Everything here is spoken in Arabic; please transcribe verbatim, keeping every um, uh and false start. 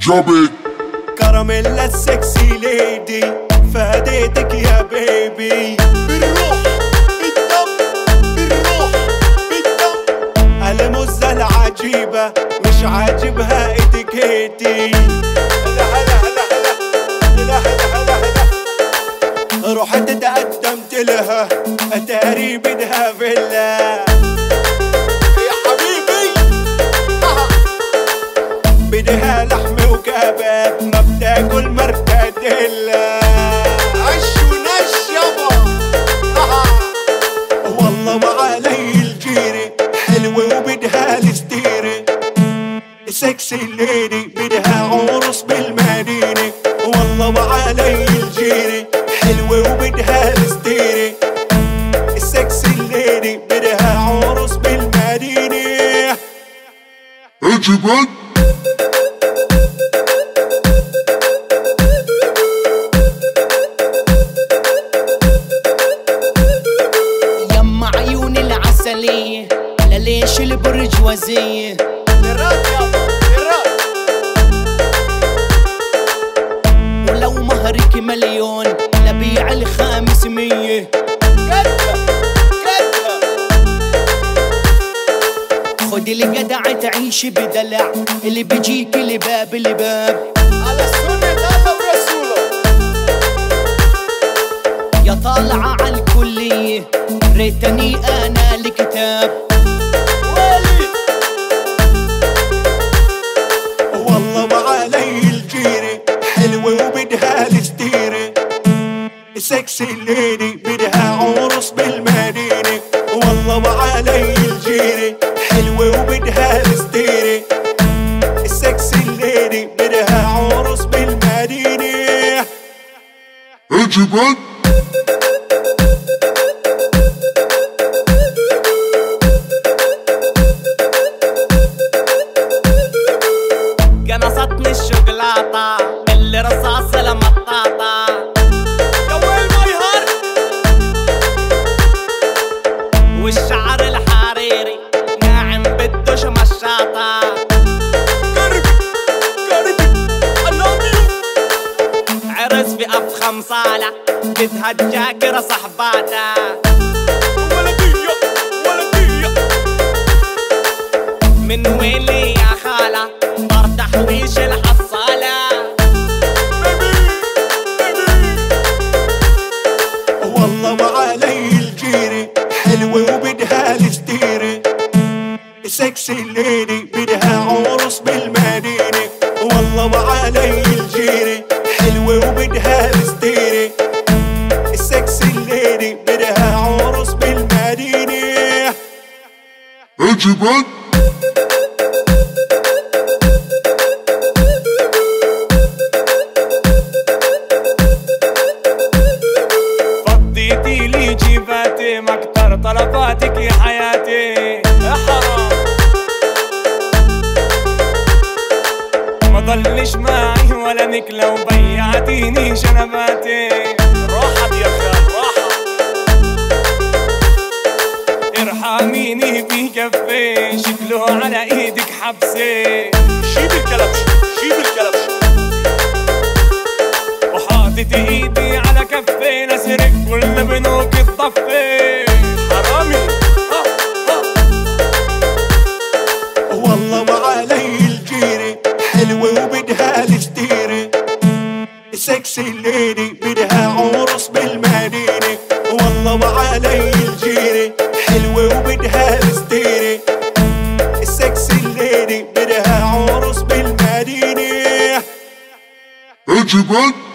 جوبي كراميلا السكسي ليدي فاديتك يا بيبي بالروح بالدم بالروح بالدم المزة العجيبة مش عاجبها اتيكيتي هلا هلا هلا هلا هلا هلا هلا رحت تقدمت لها اتاري بدها فيلا يا حبيبي بدها لحمة وكباب ما بتاكل مرتديلا عش ونش يابا والله وعلي الجيري حلوة وبدها الستيري سكسي ليدي بدها عرس بالمدينة والله وعلي الجيري حلوة وبدها الستيري السكسي ليدي بدها عرس بالمدينة عجبك يما عيون العسلية لليش البرجوازية للرات يابا للرات ولو مهرك مليون لبيع الخامس مية كدها كدها خدي الجدع تعيش بدلع اللي بيجيك لباب لباب على سنة الله ورسوله يا طالعة عالكلية ريتني انا الكتاب ولي والله وعلي الجيري حلوة وبدها الستيري سكسي ليدي بدها عرس بالمدينة والله وعلي الجيري حلوة وبدها الستيري السكسي ليدي بدها عرس بالمدينة عجبك قنصتني الشوكولاتة اللي رصاص لمطاطة يا ويل ماي هارت والشعر الحريري ناعم بدوش مشاطة قربي قربي I love you عرس في أفخم صالة بدها الجاكرة صحباتها ولدية ولدية من وين لي يا خالة طار تحويش الحصالة والله وعلي الجيري حلوة وبدها الستيري سكسي ليدي بدها عرس بالمدينة والله وعلي الجيري حلوة وبدها الستيري السكسي ليدي بدها عرس بالمدينة عجبك فضيتي لي جيباتي ما اكتر طلباتك يا حياتي يا حرام ما ضلش معي ولا نكلة وبيعتيني شنباتي راحت يا خال راحت ارحميني بكفي شكله على ايدك حبسي شيل الكلبش شيل الكلبش وحاطط ايدي على كفي نسرق كل بنوك الضفي حرامي ها ها والله وعلي الجيري حلوة وبدها الستيري سكسي ليدي بدها عرس بالمدينة والله وعلي الجيري حلوة وبدها الستيري السكسي ليدي بدها عرس بالمدينة عجبك